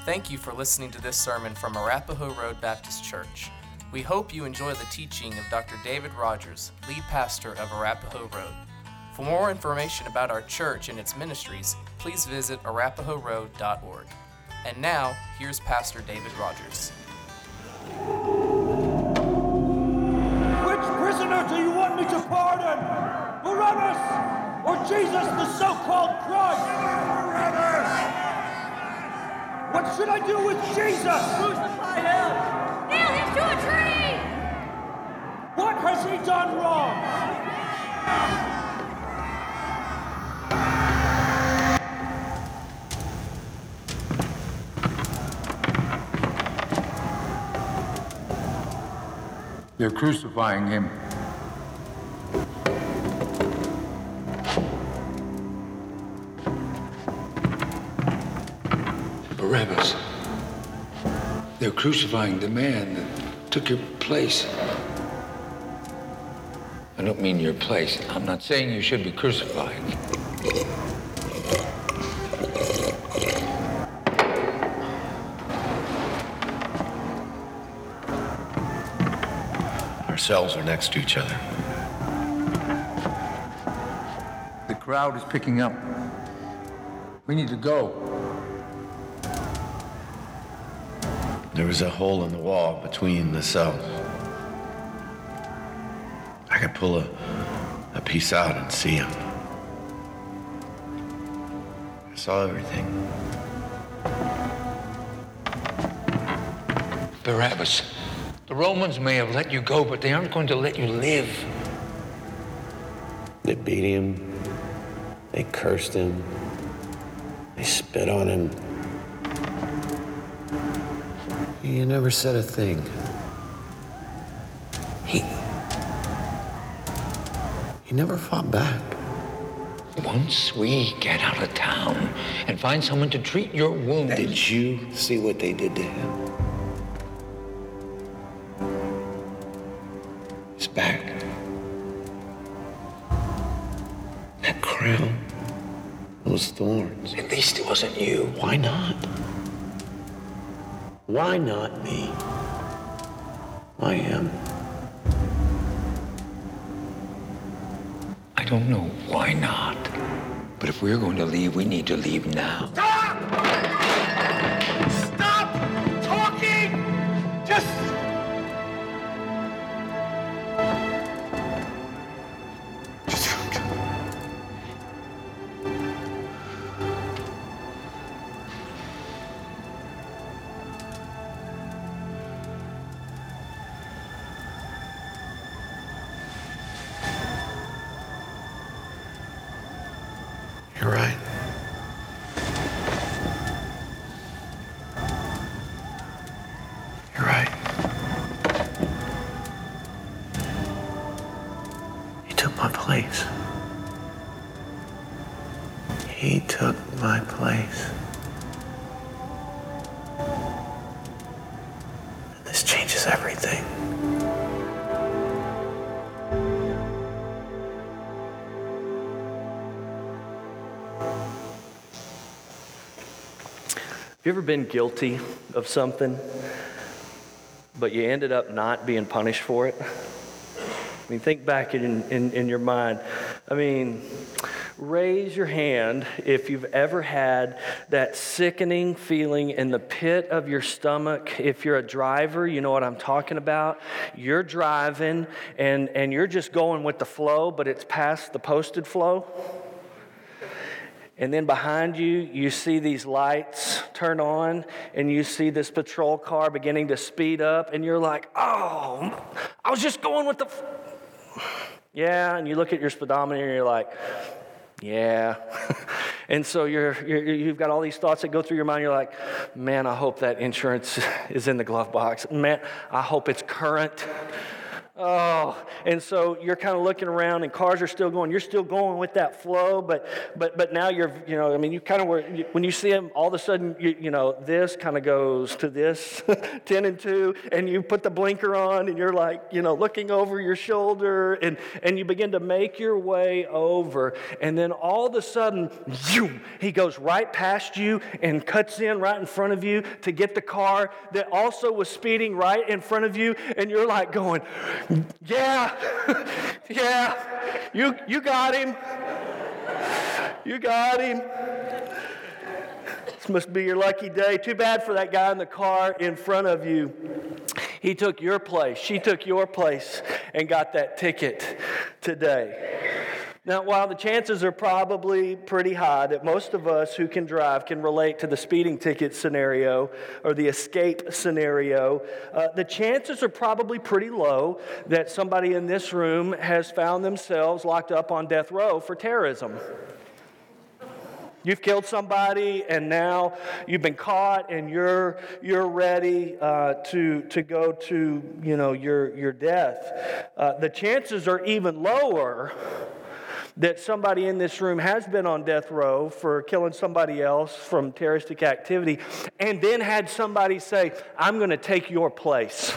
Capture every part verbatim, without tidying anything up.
Thank you for listening to this sermon from Arapahoe Road Baptist Church. We hope you enjoy the teaching of Doctor David Rogers, lead pastor of Arapahoe Road. For more information about our church and its ministries, please visit arapahoe road dot org. And now, here's Pastor David Rogers. Which prisoner do you want me to pardon? Barabbas or Jesus, the so-called Christ? Barabbas! What should I do with Jesus? Crucify him! Nail him to a tree! What has he done wrong? They're crucifying him. Barabbas. They're crucifying the man that took your place. I don't mean your place. I'm not saying you should be crucified. Our cells are next to each other. The crowd is picking up. We need to go. There was a hole in the wall between the cells. I could pull a, a piece out and see him. I saw everything. Barabbas. The Romans may have let you go, but they aren't going to let you live. They beat him. They cursed him. They spit on him. He never said a thing. He... He never fought back. Once we get out of town and find someone to treat your wounds... Did you see what they did to him? His back. That crown. Those thorns. At least it wasn't you. Why not? Why not me? Why him? I don't know why not. But if we're going to leave, we need to leave now. Stop! Stop talking! Just... You're right. You're right. He took my place. He took my place. And this changes everything. Have you ever been guilty of something, but you ended up not being punished for it? I mean, think back in, in, in your mind. I mean, raise your hand if you've ever had that sickening feeling in the pit of your stomach. If you're a driver, you know what I'm talking about. You're driving, and, and you're just going with the flow, but it's past the posted flow. And then behind you, you see these lights turn on, and you see this patrol car beginning to speed up, and you're like, oh, I was just going with the... F-. Yeah, and you look at your speedometer, and you're like, yeah. And so you're, you're, you've got all these thoughts that go through your mind. You're like, man, I hope that insurance is in the glove box. Man, I hope it's current. Oh, and so you're kind of looking around, and cars are still going. You're still going with that flow, but but but now you're, you know, I mean, you kind of were, when you see them, all of a sudden, you, you know, this kind of goes to this, ten and two, and you put the blinker on, and you're like, you know, looking over your shoulder, and and you begin to make your way over, and then all of a sudden, zoom, he goes right past you and cuts in right in front of you to get the car that also was speeding right in front of you, and you're like going, yeah, yeah, you you got him. You got him. This must be your lucky day. Too bad for that guy in the car in front of you. He took your place. She took your place and got that ticket today. Now, while the chances are probably pretty high that most of us who can drive can relate to the speeding ticket scenario or the escape scenario, uh, the chances are probably pretty low that somebody in this room has found themselves locked up on death row for terrorism. You've killed somebody, and now you've been caught, and you're you're ready uh, to to go to you know your your death. Uh, the chances are even lower that somebody in this room has been on death row for killing somebody else from terroristic activity, and then had somebody say, "I'm going to take your place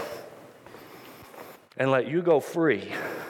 and let you go free,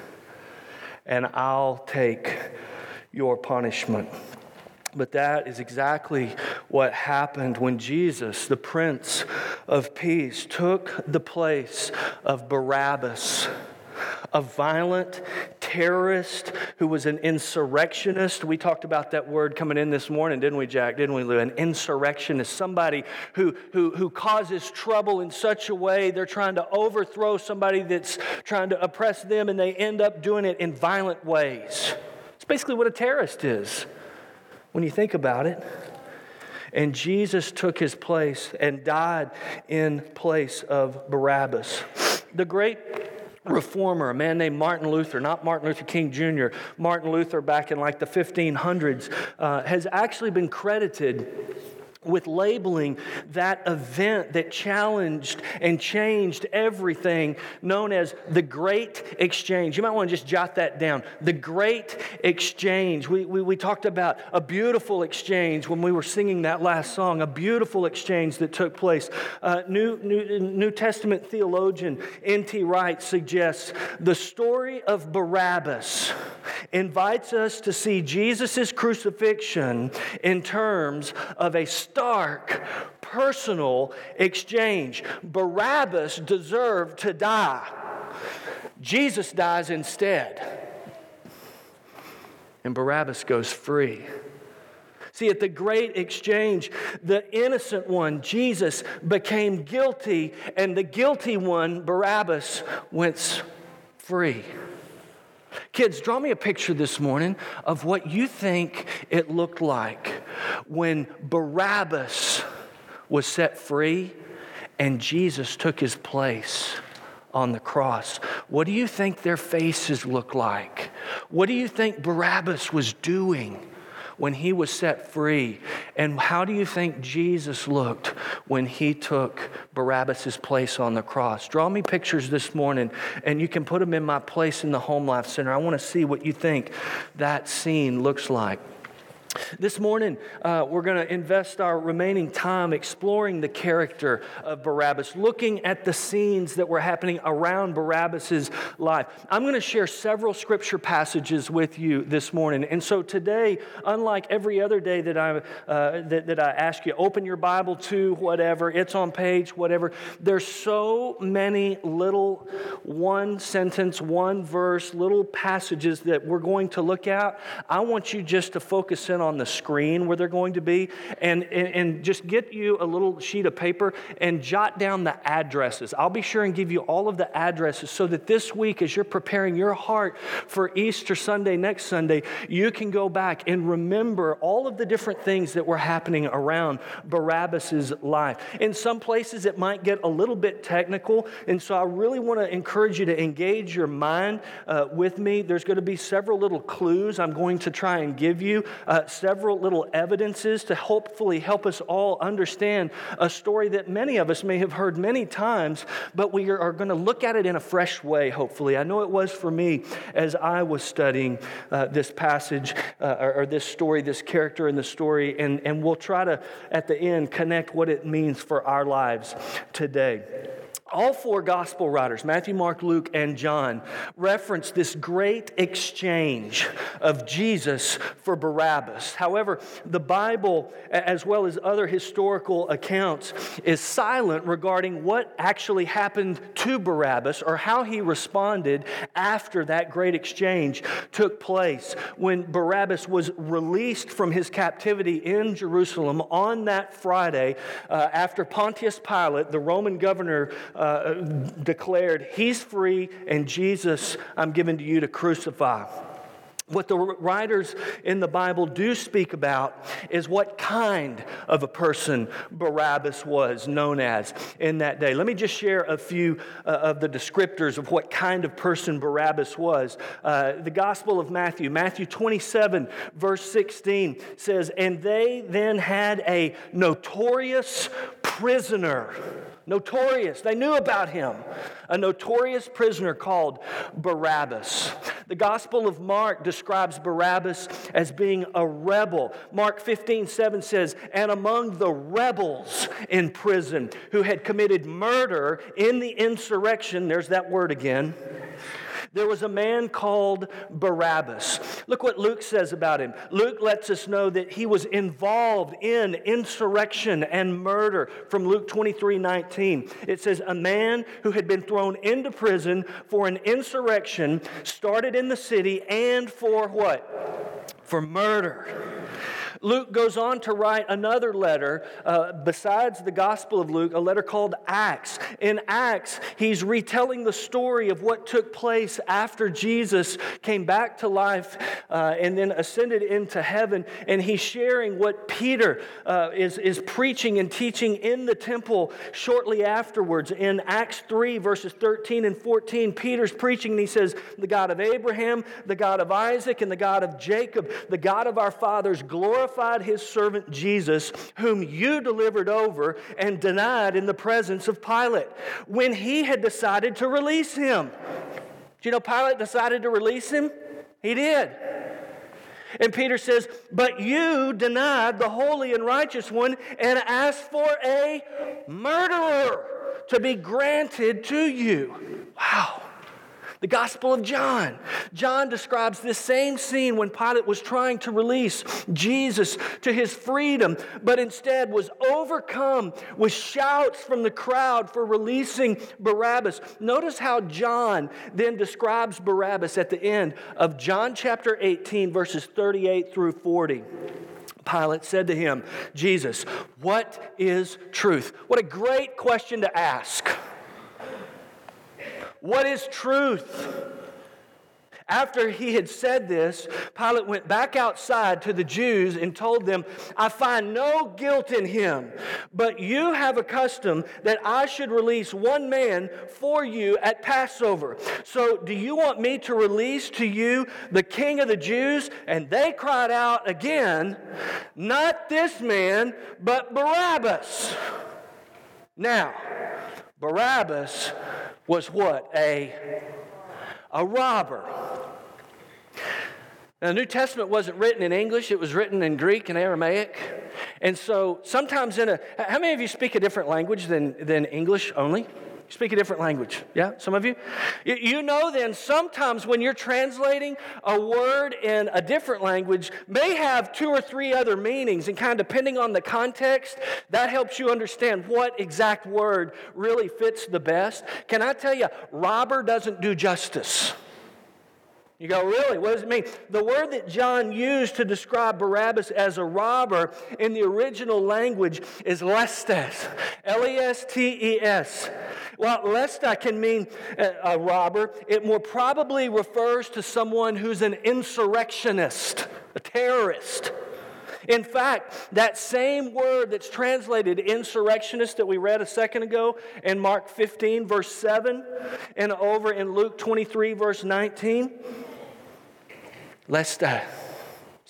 and I'll take your punishment." But that is exactly what happened when Jesus, the Prince of Peace, took the place of Barabbas, a violent terrorist who was an insurrectionist. We talked about that word coming in this morning, didn't we, Jack? Didn't we, Lou? An insurrectionist, somebody who, who, who causes trouble in such a way they're trying to overthrow somebody that's trying to oppress them, and they end up doing it in violent ways. It's basically what a terrorist is when you think about it. And Jesus took his place and died in place of Barabbas. The great reformer, a man named Martin Luther, not Martin Luther King Junior, Martin Luther back in like the fifteen hundreds, uh, has actually been credited with labeling that event that challenged and changed everything, known as the Great Exchange. You might want to just jot that down. The Great Exchange. We, we, we talked about a beautiful exchange when we were singing that last song, a beautiful exchange that took place. Uh, New, New, New Testament theologian N T Wright suggests the story of Barabbas invites us to see Jesus' crucifixion in terms of a stark, personal exchange. Barabbas deserved to die. Jesus dies instead. And Barabbas goes free. See, at the Great Exchange, the innocent one, Jesus, became guilty, and the guilty one, Barabbas, went free. Kids, draw me a picture this morning of what you think it looked like when Barabbas was set free and Jesus took his place on the cross. What do you think their faces look like? What do you think Barabbas was doing when he was set free? And how do you think Jesus looked when he took Barabbas' place on the cross? Draw me pictures this morning, and you can put them in my place in the Home Life Center. I want to see what you think that scene looks like. This morning, uh, we're going to invest our remaining time exploring the character of Barabbas, looking at the scenes that were happening around Barabbas' life. I'm going to share several scripture passages with you this morning. And so today, unlike every other day that I uh, that, that I ask you, open your Bible to whatever, it's on page, whatever. There's so many little one sentence, one verse, little passages that we're going to look at. I want you just to focus in on the screen where they're going to be, and, and, and just get you a little sheet of paper and jot down the addresses. I'll be sure and give you all of the addresses so that this week, as you're preparing your heart for Easter Sunday, next Sunday, you can go back and remember all of the different things that were happening around Barabbas' life. In some places, it might get a little bit technical, and so I really want to encourage you to engage your mind uh, with me. There's going to be several little clues I'm going to try and give you. Uh, several little evidences to hopefully help us all understand a story that many of us may have heard many times, but we are going to look at it in a fresh way, hopefully. I know it was for me as I was studying uh, this passage uh, or, or this story, this character in the story, and, and we'll try to, at the end, connect what it means for our lives today. All four gospel writers, Matthew, Mark, Luke, and John, reference this great exchange of Jesus for Barabbas. However, the Bible, as well as other historical accounts, is silent regarding what actually happened to Barabbas or how he responded after that great exchange took place. When Barabbas was released from his captivity in Jerusalem on that Friday, uh, after Pontius Pilate, the Roman governor, Uh, declared, he's free, and Jesus I'm given to you to crucify. What the writers in the Bible do speak about is what kind of a person Barabbas was known as in that day. Let me just share a few uh, of the descriptors of what kind of person Barabbas was. Uh, the Gospel of Matthew, Matthew twenty-seven, verse sixteen says, "And they then had a notorious prisoner." Notorious. They knew about him. A notorious prisoner called Barabbas. The Gospel of Mark describes Barabbas as being a rebel. Mark fifteen seven says, "And among the rebels in prison who had committed murder in the insurrection," there's that word again, "there was a man called Barabbas." Look what Luke says about him. Luke lets us know that he was involved in insurrection and murder from Luke twenty-three nineteen. It says, "A man who had been thrown into prison for an insurrection started in the city and for what? For murder." Luke goes on to write another letter, uh, besides the Gospel of Luke, a letter called Acts. In Acts, he's retelling the story of what took place after Jesus came back to life uh, and then ascended into heaven. And he's sharing what Peter uh, is, is preaching and teaching in the temple shortly afterwards. In Acts three, verses thirteen and fourteen, Peter's preaching and he says, "The God of Abraham, the God of Isaac, and the God of Jacob, the God of our fathers, glorified his servant Jesus, whom you delivered over and denied in the presence of Pilate, when he had decided to release him." Do you know Pilate decided to release him? He did. And Peter says, "But you denied the holy and righteous one and asked for a murderer to be granted to you." Wow. The Gospel of John. John describes this same scene when Pilate was trying to release Jesus to his freedom, but instead was overcome with shouts from the crowd for releasing Barabbas. Notice how John then describes Barabbas at the end of John chapter eighteen, verses thirty-eight through forty. Pilate said to him, "Jesus, what is truth?" What a great question to ask. What is truth? After he had said this, Pilate went back outside to the Jews and told them, "I find no guilt in him, but you have a custom that I should release one man for you at Passover. So do you want me to release to you the King of the Jews?" And they cried out again, "Not this man, but Barabbas." Now, Barabbas was what? A, a robber. Now, the New Testament wasn't written in English. It was written in Greek and Aramaic. And so sometimes in a... How many of you speak a different language than, than English only? You speak a different language. Yeah, some of you? you? You know then sometimes when you're translating a word in a different language may have two or three other meanings, and kind of depending on the context, that helps you understand what exact word really fits the best. Can I tell you, robber doesn't do justice. You go, really? What does it mean? The word that John used to describe Barabbas as a robber in the original language is lestes. L E S T E S. While lesta can mean a robber, it more probably refers to someone who's an insurrectionist, a terrorist. In fact, that same word that's translated insurrectionist that we read a second ago in Mark fifteen, verse seven, and over in Luke twenty-three, verse nineteen, lesta,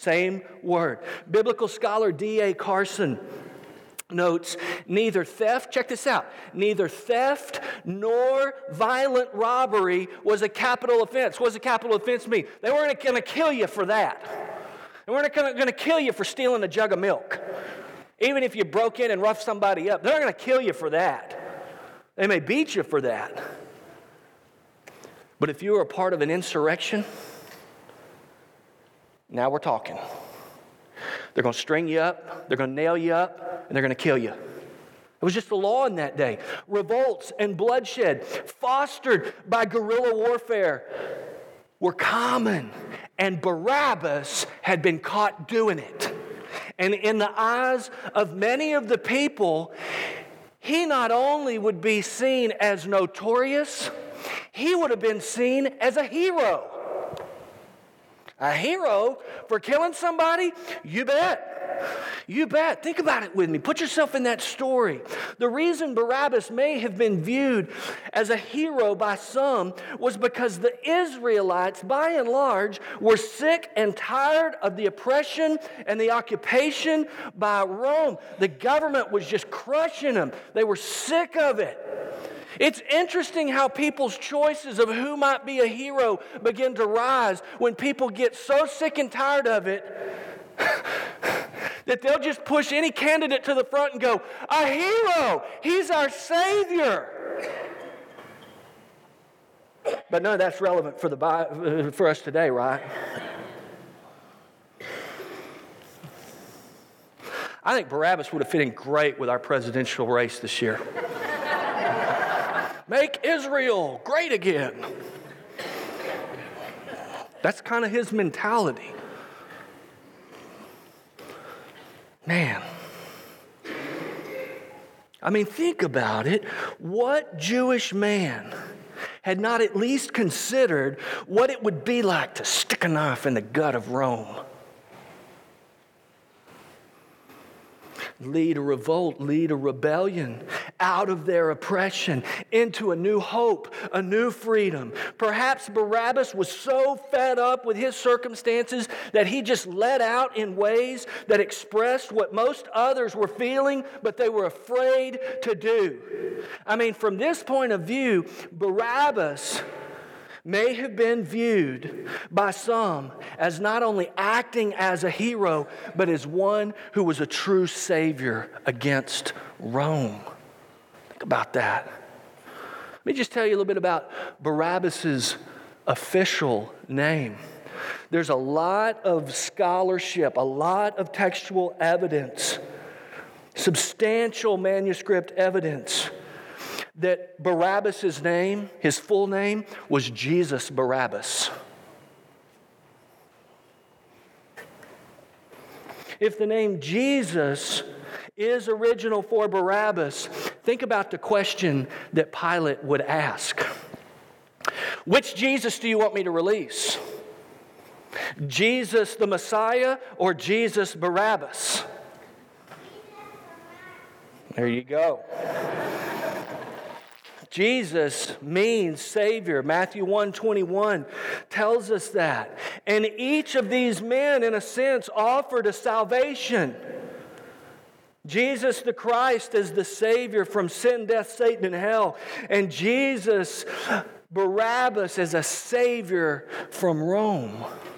Same word. Biblical scholar D A Carson notes, neither theft, check this out, neither theft nor violent robbery was a capital offense. What does a capital offense mean? They weren't going to kill you for that. They weren't going to kill you for stealing a jug of milk. Even if you broke in and roughed somebody up, they're not going to kill you for that. They may beat you for that. But if you were a part of an insurrection, now we're talking. They're going to string you up, they're going to nail you up, and they're going to kill you. It was just the law in that day. Revolts and bloodshed, fostered by guerrilla warfare, were common, and Barabbas had been caught doing it. And in the eyes of many of the people, he not only would be seen as notorious, he would have been seen as a hero. A hero for killing somebody? You bet. You bet. Think about it with me. Put yourself in that story. The reason Barabbas may have been viewed as a hero by some was because the Israelites, by and large, were sick and tired of the oppression and the occupation by Rome. The government was just crushing them. They were sick of it. It's interesting how people's choices of who might be a hero begin to rise when people get so sick and tired of it that they'll just push any candidate to the front and go, a hero, he's our savior. But none of that's relevant for the for us today, right? I think Barabbas would have fit in great with our presidential race this year. Make Israel great again. That's kind of his mentality. Man. I mean, think about it. What Jewish man had not at least considered what it would be like to stick a knife in the gut of Rome? Lead a revolt, lead a rebellion out of their oppression into a new hope, a new freedom. Perhaps Barabbas was so fed up with his circumstances that he just let out in ways that expressed what most others were feeling, but they were afraid to do. I mean, from this point of view, Barabbas may have been viewed by some as not only acting as a hero, but as one who was a true savior against Rome. Think about that. Let me just tell you a little bit about Barabbas's official name. There's a lot of scholarship, a lot of textual evidence, substantial manuscript evidence that Barabbas' name, his full name, was Jesus Barabbas. If the name Jesus is original for Barabbas, think about the question that Pilate would ask. Which Jesus do you want me to release? Jesus the Messiah or Jesus Barabbas? There you go. Jesus means Savior. Matthew one twenty-one tells us that. And each of these men, in a sense, offered a salvation. Jesus the Christ as the Savior from sin, death, Satan, and hell. And Jesus Barabbas as a Savior from Rome.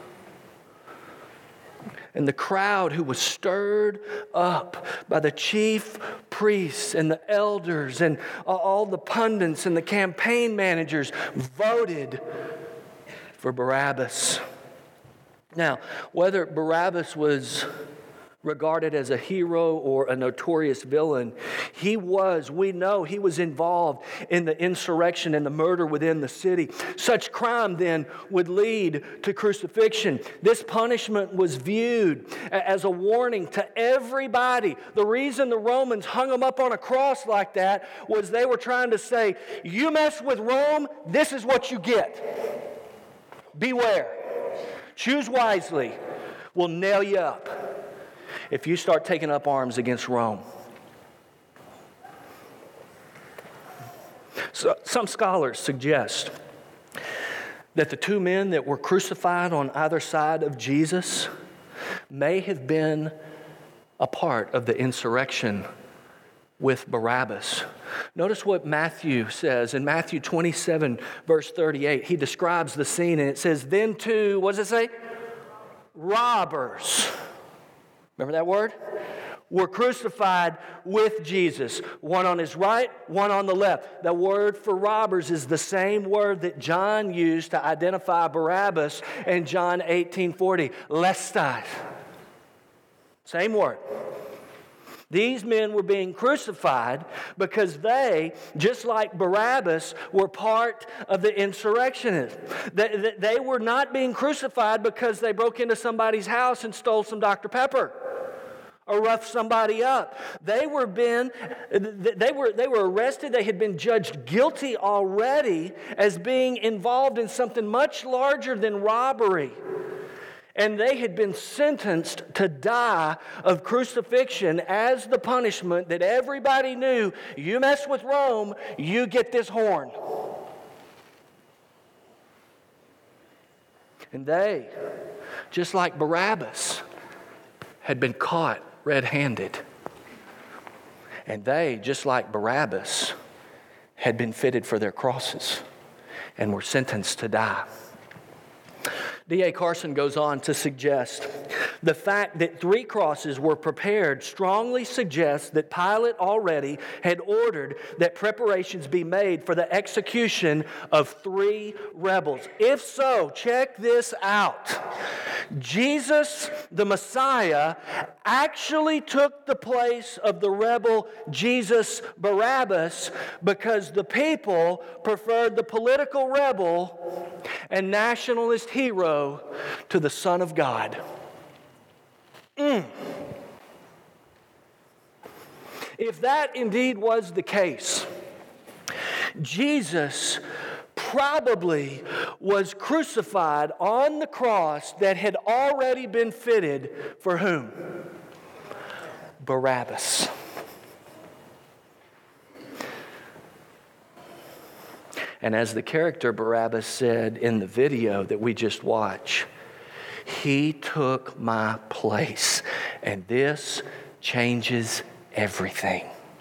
And the crowd who was stirred up by the chief priests and the elders and all the pundits and the campaign managers voted for Barabbas. Now, whether Barabbas was regarded as a hero or a notorious villain, he was, we know, he was involved in the insurrection and the murder within the city. Such crime then would lead to crucifixion. This punishment was viewed as a warning to everybody. The reason the Romans hung him up on a cross like that was they were trying to say, you mess with Rome, this is what you get. Beware. Choose wisely. We'll nail you up if you start taking up arms against Rome. So, some scholars suggest that the two men that were crucified on either side of Jesus may have been a part of the insurrection with Barabbas. Notice what Matthew says in Matthew twenty-seven, verse thirty-eight. He describes the scene and it says, then two, what does it say? Robbers. Remember that word? Were crucified with Jesus, one on his right, one on the left. The word for robbers is the same word that John used to identify Barabbas in John eighteen forty, lestai. Same word. These men were being crucified because they, just like Barabbas, were part of the insurrectionists. They, they were not being crucified because they broke into somebody's house and stole some Doctor Pepper or roughed somebody up. They were been, they were, they were arrested. They had been judged guilty already as being involved in something much larger than robbery. And they had been sentenced to die of crucifixion as the punishment that everybody knew, you mess with Rome, you get this horn. And they, just like Barabbas, had been caught red-handed. And they, just like Barabbas, had been fitted for their crosses and were sentenced to die. D A Carson goes on to suggest the fact that three crosses were prepared strongly suggests that Pilate already had ordered that preparations be made for the execution of three rebels. If so, check this out. Jesus, the Messiah, actually took the place of the rebel Jesus Barabbas because the people preferred the political rebel and nationalist hero to the Son of God. Mm. If that indeed was the case, Jesus probably was crucified on the cross that had already been fitted for whom? Barabbas. And as the character Barabbas said in the video that we just watched, he took my place, and this changes everything.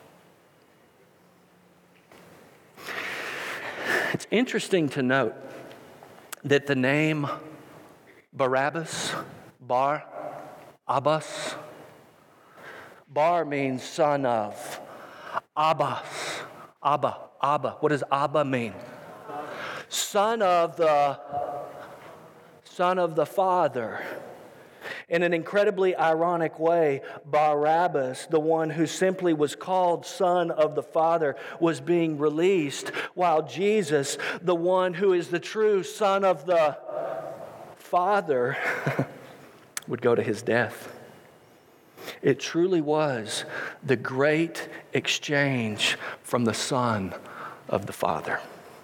It's interesting to note that the name Barabbas, Bar, Abbas, Bar means son of, Abbas, Abba, Abba. What does Abba mean? Son of the, son of the Father. In an incredibly ironic way, Barabbas, the one who simply was called Son of the Father, was being released, while Jesus, the one who is the true Son of the Father, would go to his death. It truly was the great exchange from the Son of the Father.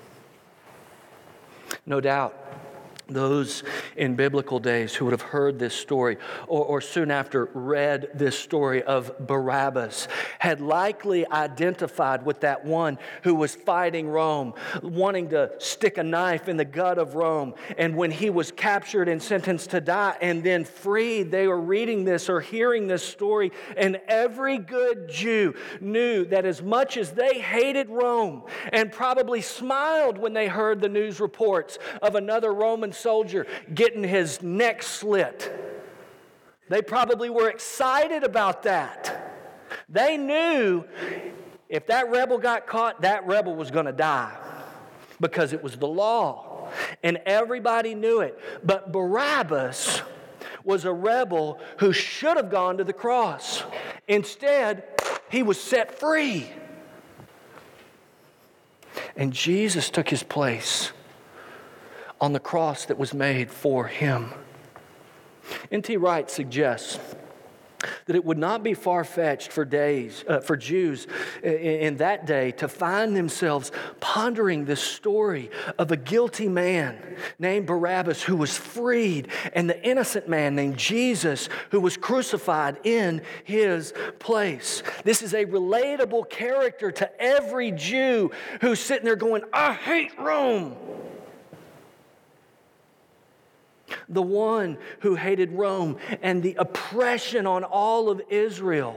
No doubt, those in biblical days who would have heard this story or, or soon after read this story of Barabbas had likely identified with that one who was fighting Rome, wanting to stick a knife in the gut of Rome. And when he was captured and sentenced to die and then freed, they were reading this or hearing this story. And every good Jew knew that as much as they hated Rome and probably smiled when they heard the news reports of another Roman soldier getting his neck slit, they probably were excited about that. They knew if that rebel got caught, that rebel was going to die because it was the law, and everybody knew it. But Barabbas was a rebel who should have gone to the cross. Instead, he was set free. And Jesus took his place on the cross that was made for him. N T Wright suggests that it would not be far-fetched for days uh, for Jews in, in that day to find themselves pondering this story of a guilty man named Barabbas who was freed, and the innocent man named Jesus who was crucified in his place. This is a relatable character to every Jew who's sitting there going, I hate Rome. the one who hated Rome and the oppression on all of Israel,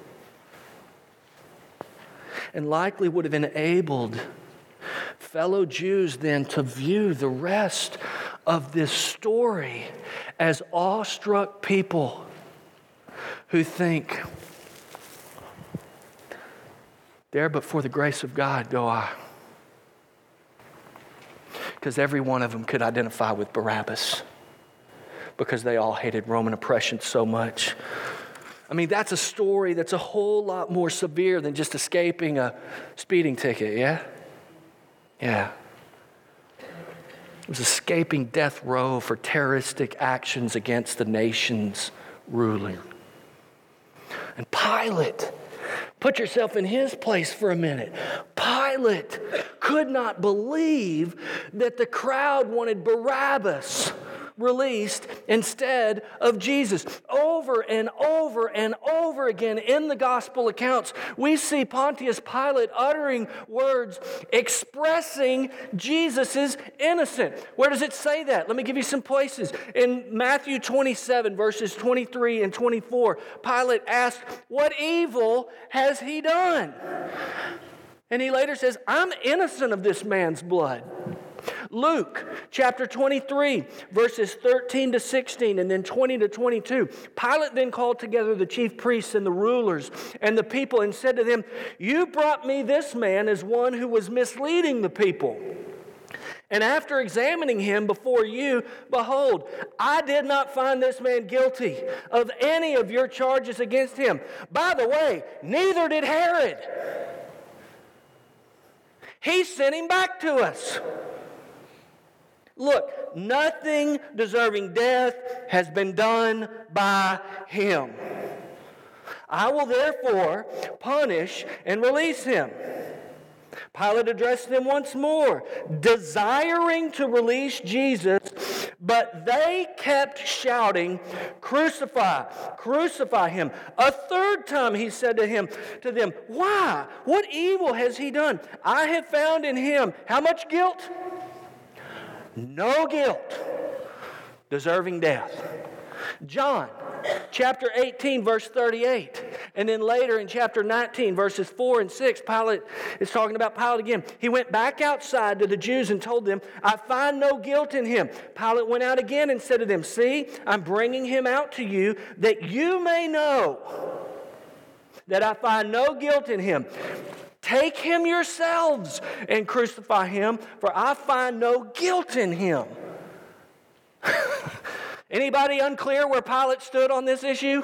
and likely would have enabled fellow Jews then to view the rest of this story as awestruck people who think, there but for the grace of God go I. Because every one of them could identify with Barabbas because they all hated Roman oppression so much. I mean, that's a story that's a whole lot more severe than just escaping a speeding ticket, yeah? Yeah. It was escaping death row for terroristic actions against the nation's ruler. And Pilate, put yourself in his place for a minute. Pilate could not believe that the crowd wanted Barabbas released instead of Jesus. Over and over and over again in the gospel accounts, we see Pontius Pilate uttering words expressing Jesus' innocence. Where does it say that? Let me give you some places. In Matthew twenty-seven, verses twenty-three and twenty-four, Pilate asked, "What evil has he done?" And he later says, "I'm innocent of this man's blood." Luke chapter twenty-three, verses thirteen to sixteen, and then twenty to twenty-two. Pilate then called together the chief priests and the rulers and the people and said to them, "You brought me this man as one who was misleading the people. And after examining him before you, behold, I did not find this man guilty of any of your charges against him. By the way, neither did Herod. He sent him back to us. Look, nothing deserving death has been done by him. I will therefore punish and release him." Pilate addressed them once more, desiring to release Jesus, but they kept shouting, "Crucify, crucify him." A third time he said to him, to them, "Why? What evil has he done? I have found in him how much guilt? No guilt, deserving death." John chapter eighteen, verse thirty-eight. And then later in chapter nineteen, verses four and six, Pilate is talking about Pilate again. He went back outside to the Jews and told them, "I find no guilt in him." Pilate went out again and said to them, "See, I'm bringing him out to you that you may know that I find no guilt in him. Take him yourselves and crucify him, for I find no guilt in him." Anybody unclear where Pilate stood on this issue?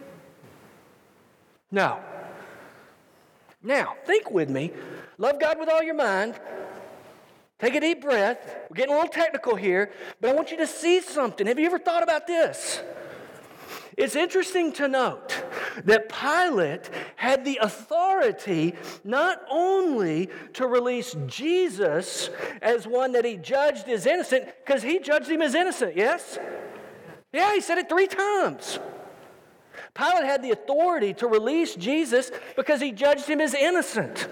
No. Now, think with me. Love God with all your mind. Take a deep breath. We're getting a little technical here, but I want you to see something. Have you ever thought about this? It's interesting to note that Pilate had the authority not only to release Jesus as one that he judged as innocent, because he judged him as innocent, yes? Yeah, he said it three times. Pilate had the authority to release Jesus because he judged him as innocent.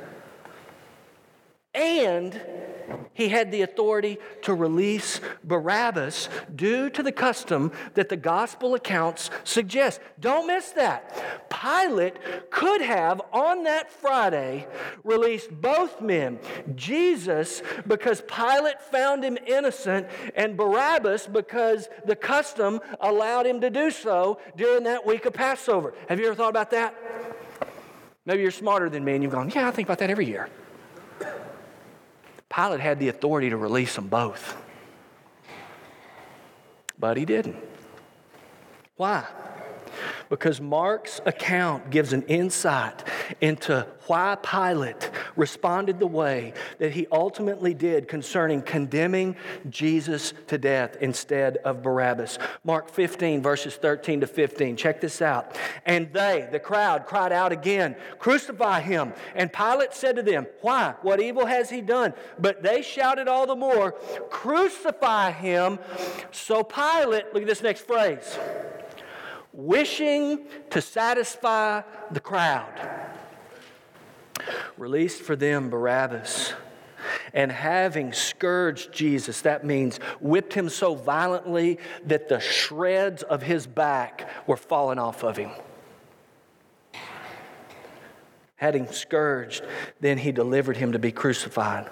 And he had the authority to release Barabbas due to the custom that the gospel accounts suggest. Don't miss that. Pilate could have, on that Friday, released both men, Jesus because Pilate found him innocent, and Barabbas because the custom allowed him to do so during that week of Passover. Have you ever thought about that? Maybe you're smarter than me and you've gone, "Yeah, I think about that every year." Pilate had the authority to release them both. But he didn't. Why? Because Mark's account gives an insight into why Pilate responded the way that he ultimately did concerning condemning Jesus to death instead of Barabbas. Mark fifteen, verses thirteen to fifteen. Check this out. "And they," the crowd, cried out again, "Crucify him." And Pilate said to them, "Why? What evil has he done?" But they shouted all the more, "Crucify him." So Pilate, look at this next phrase, wishing to satisfy the crowd, released for them Barabbas. And having scourged Jesus, that means whipped him so violently that the shreds of his back were falling off of him. Having scourged, then he delivered him to be crucified.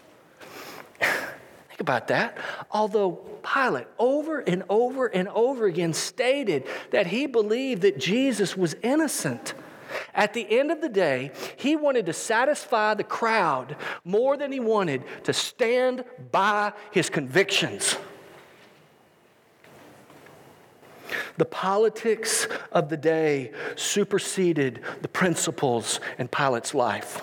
Think about that. Although Pilate over and over and over again stated that he believed that Jesus was innocent, at the end of the day, he wanted to satisfy the crowd more than he wanted to stand by his convictions. The politics of the day superseded the principles in Pilate's life.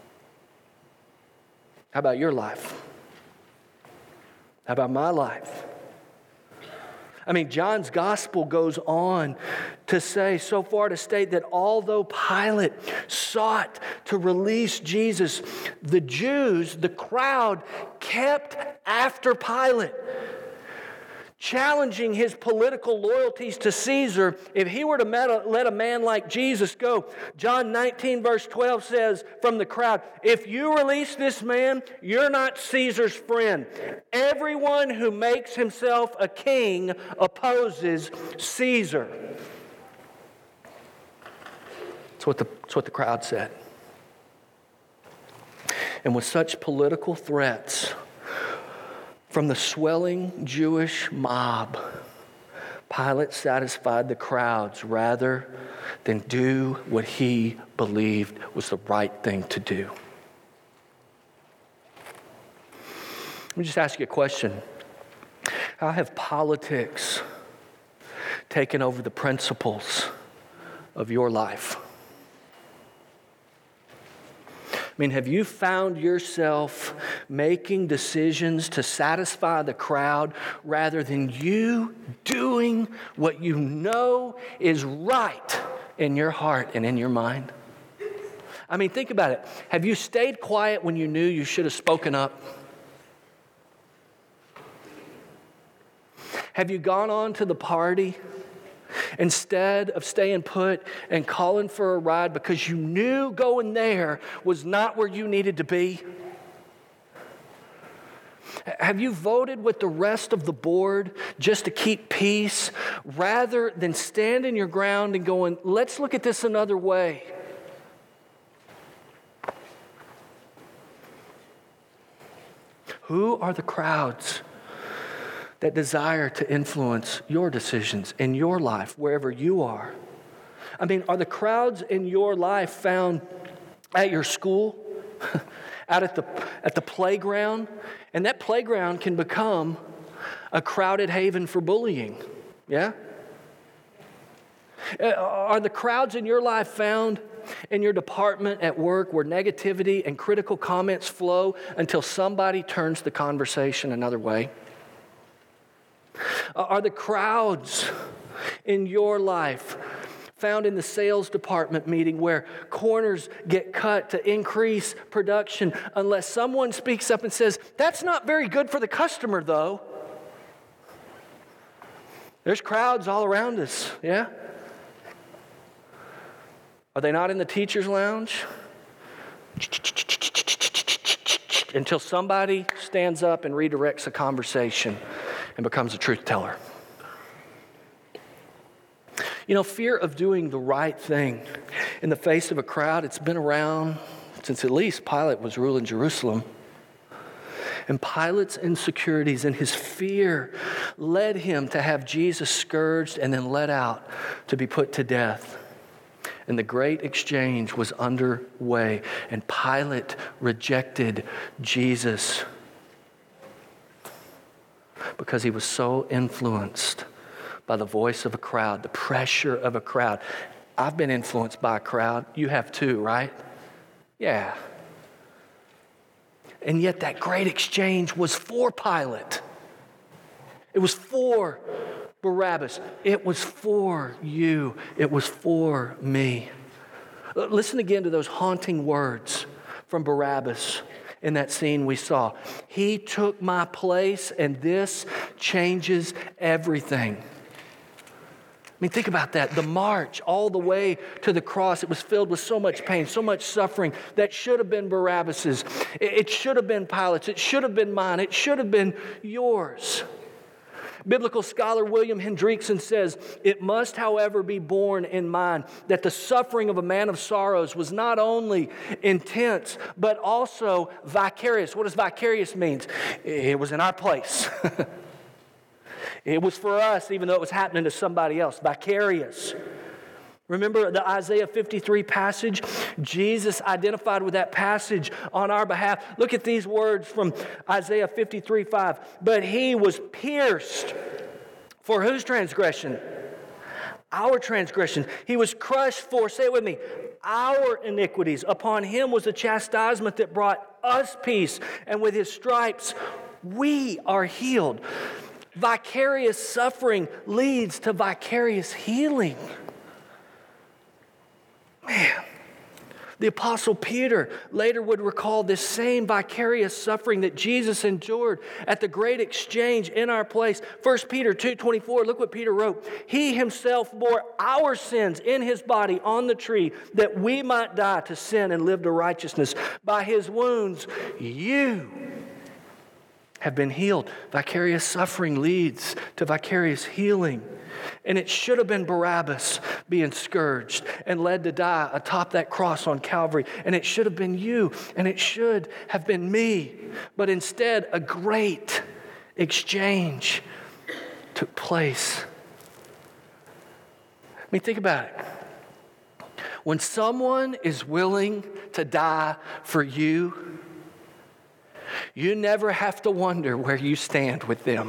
How about your life? How about my life? I mean, John's gospel goes on to say, so far to state that although Pilate sought to release Jesus, the Jews, the crowd, kept after Pilate, challenging his political loyalties to Caesar if he were to let a man like Jesus go. John nineteen verse twelve says from the crowd, if you release this man, you're not Caesar's friend. Everyone who makes himself a king opposes Caesar. That's what the, that's what the crowd said. And with such political threats from the swelling Jewish mob, Pilate satisfied the crowds rather than do what he believed was the right thing to do. Let me just ask you a question. How have politics taken over the principles of your life? I mean, have you found yourself making decisions to satisfy the crowd rather than you doing what you know is right in your heart and in your mind? I mean, think about it. Have you stayed quiet when you knew you should have spoken up? Have you gone on to the party instead of staying put and calling for a ride because you knew going there was not where you needed to be? Have you voted with the rest of the board just to keep peace rather than standing your ground and going, let's look at this another way? Who are the crowds that desire to influence your decisions in your life, wherever you are? I mean, are the crowds in your life found at your school, out at the at the playground? And that playground can become a crowded haven for bullying, yeah? Are the crowds in your life found in your department at work where negativity and critical comments flow until somebody turns the conversation another way? Are the crowds in your life found in the sales department meeting where corners get cut to increase production unless someone speaks up and says, that's not very good for the customer though? There's crowds all around us, yeah? Are they not in the teacher's lounge? Until somebody stands up and redirects a conversation and becomes a truth teller. You know, fear of doing the right thing in the face of a crowd, it's been around since at least Pilate was ruling Jerusalem. And Pilate's insecurities and his fear led him to have Jesus scourged and then let out to be put to death. And the great exchange was underway, and Pilate rejected Jesus because he was so influenced by the voice of a crowd, the pressure of a crowd. I've been influenced by a crowd. You have too, right? Yeah. And yet that great exchange was for Pilate. It was for Barabbas. It was for you. It was for me. Listen again to those haunting words from Barabbas in that scene we saw. He took my place, and this changes everything. I mean, think about that. The march all the way to the cross, it was filled with so much pain, so much suffering. That should have been Barabbas's. It should have been Pilate's. It should have been mine. It should have been yours. Biblical scholar William Hendrickson says, it must, however, be borne in mind that the suffering of a man of sorrows was not only intense, but also vicarious. What does vicarious mean? It was in our place. It was for us, even though it was happening to somebody else. Vicarious. Remember the Isaiah fifty-three passage? Jesus identified with that passage on our behalf. Look at these words from Isaiah fifty-three five. But he was pierced for whose transgression? Our transgression. He was crushed for, say it with me, our iniquities. Upon him was the chastisement that brought us peace, and with his stripes we are healed. Vicarious suffering leads to vicarious healing. Man, the Apostle Peter later would recall this same vicarious suffering that Jesus endured at the great exchange in our place. First Peter two twenty-four, look what Peter wrote. He himself bore our sins in his body on the tree that we might die to sin and live to righteousness. By his wounds, you have been healed. Vicarious suffering leads to vicarious healing. And it should have been Barabbas being scourged and led to die atop that cross on Calvary. And it should have been you, and it should have been me. But instead, a great exchange took place. I mean, think about it. When someone is willing to die for you, you never have to wonder where you stand with them.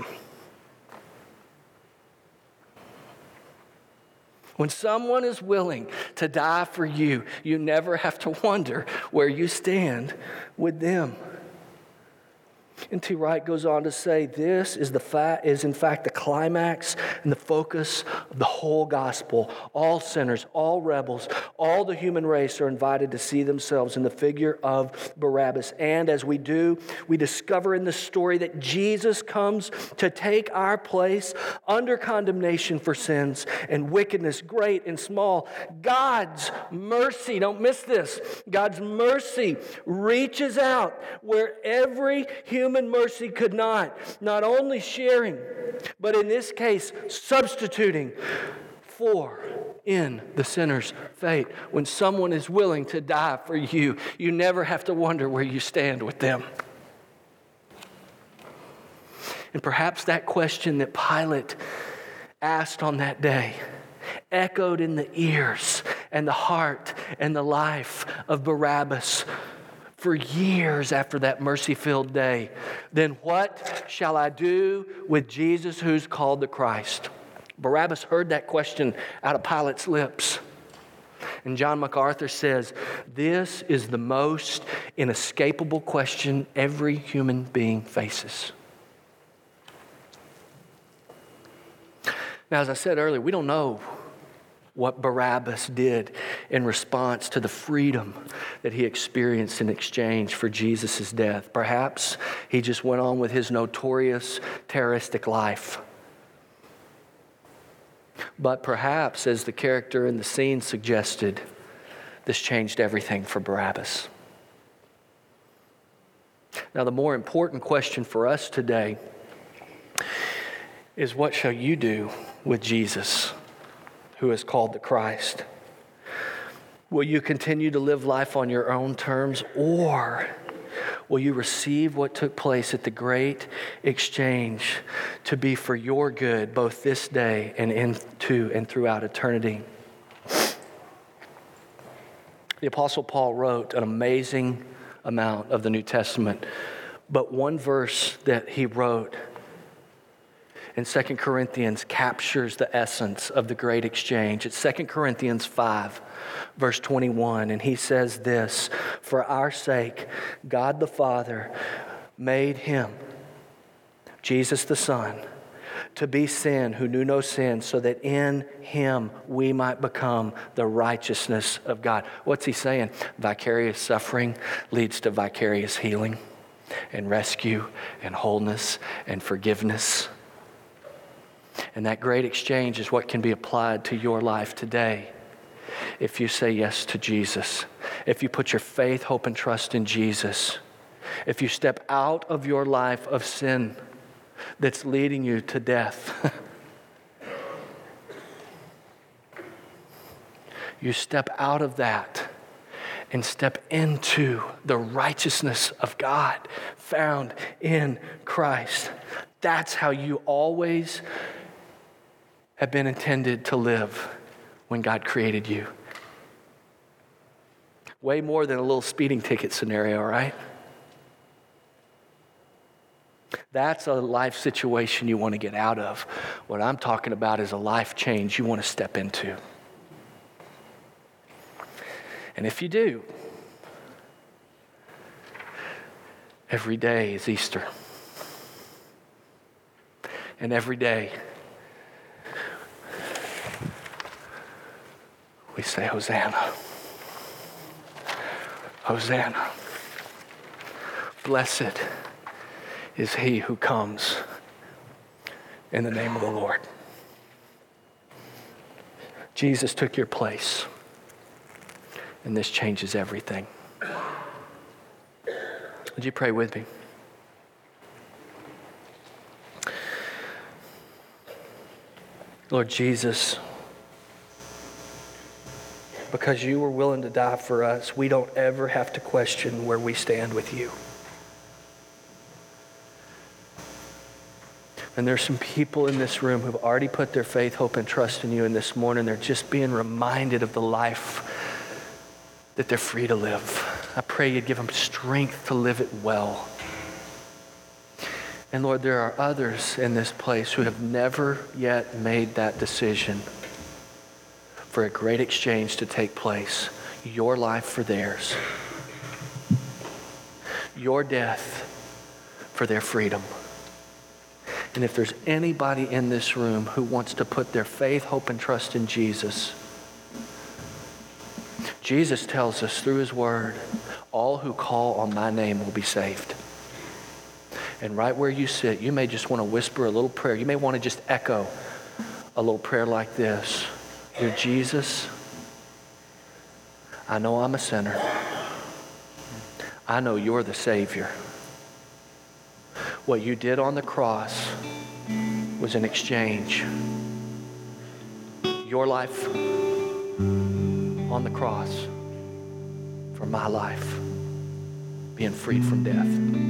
When someone is willing to die for you, you never have to wonder where you stand with them. N T Wright goes on to say, this is the fa- is in fact the climax and the focus of the whole gospel. All sinners, all rebels, all the human race are invited to see themselves in the figure of Barabbas. And as we do, we discover in the story that Jesus comes to take our place under condemnation for sins and wickedness, great and small. God's mercy, don't miss this, God's mercy reaches out where every human Human mercy could not, not only sharing, but in this case, substituting for in the sinner's fate. When someone is willing to die for you, you never have to wonder where you stand with them. And perhaps that question that Pilate asked on that day echoed in the ears and the heart and the life of Barabbas for years after that mercy-filled day. Then what shall I do with Jesus who's called the Christ? Barabbas heard that question out of Pilate's lips. And John MacArthur says, this is the most inescapable question every human being faces. Now, as I said earlier, we don't know what Barabbas did in response to the freedom that he experienced in exchange for Jesus' death. Perhaps he just went on with his notorious terroristic life. But perhaps, as the character in the scene suggested, this changed everything for Barabbas. Now, the more important question for us today is, what shall you do with Jesus, who is called the Christ? Will you continue to live life on your own terms, or will you receive what took place at the great exchange to be for your good, both this day and into and throughout eternity? The Apostle Paul wrote an amazing amount of the New Testament, but one verse that he wrote in Second Corinthians captures the essence of the great exchange. It's Second Corinthians five, verse twenty-one, and he says this, for our sake, God the Father made him, Jesus the Son, to be sin who knew no sin, so that in him we might become the righteousness of God. What's he saying? Vicarious suffering leads to vicarious healing and rescue and wholeness and forgiveness. And that great exchange is what can be applied to your life today. If you say yes to Jesus, if you put your faith, hope, and trust in Jesus, if you step out of your life of sin that's leading you to death, you step out of that and step into the righteousness of God found in Christ. That's how you always have been intended to live when God created you. Way more than a little speeding ticket scenario, right? That's a life situation you want to get out of. What I'm talking about is a life change you want to step into. And if you do, every day is Easter. And every day we say, Hosanna. Hosanna. Blessed is he who comes in the name of the Lord. Jesus took your place, and this changes everything. Would you pray with me? Lord Jesus, because you were willing to die for us, we don't ever have to question where we stand with you. And there's some people in this room who've already put their faith, hope, and trust in you, and this morning they're just being reminded of the life that they're free to live. I pray you'd give them strength to live it well. And Lord, there are others in this place who have never yet made that decision for a great exchange to take place. Your life for theirs. Your death for their freedom. And if there's anybody in this room who wants to put their faith, hope, and trust in Jesus, Jesus tells us through his word, all who call on my name will be saved. And right where you sit, you may just want to whisper a little prayer. You may want to just echo a little prayer like this. Dear Jesus, I know I'm a sinner. I know you're the Savior. What you did on the cross was an exchange. Your life on the cross for my life, being freed from death.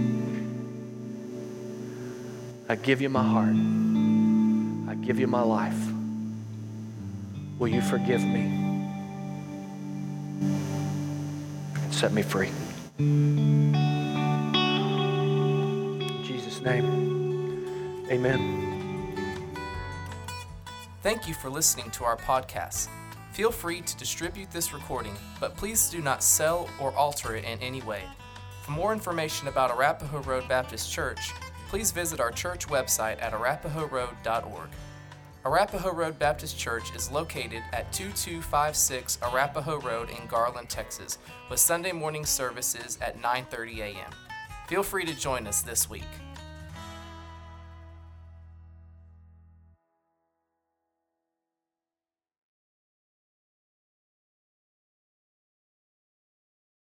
I give you my heart. I give you my life. Will you forgive me and set me free? In Jesus' name, amen. Thank you for listening to our podcast. Feel free to distribute this recording, but please do not sell or alter it in any way. For more information about Arapahoe Road Baptist Church, please visit our church website at arapahoe road dot org. Arapahoe Road Baptist Church is located at two two five six Arapahoe Road in Garland, Texas, with Sunday morning services at nine thirty a.m. Feel free to join us this week.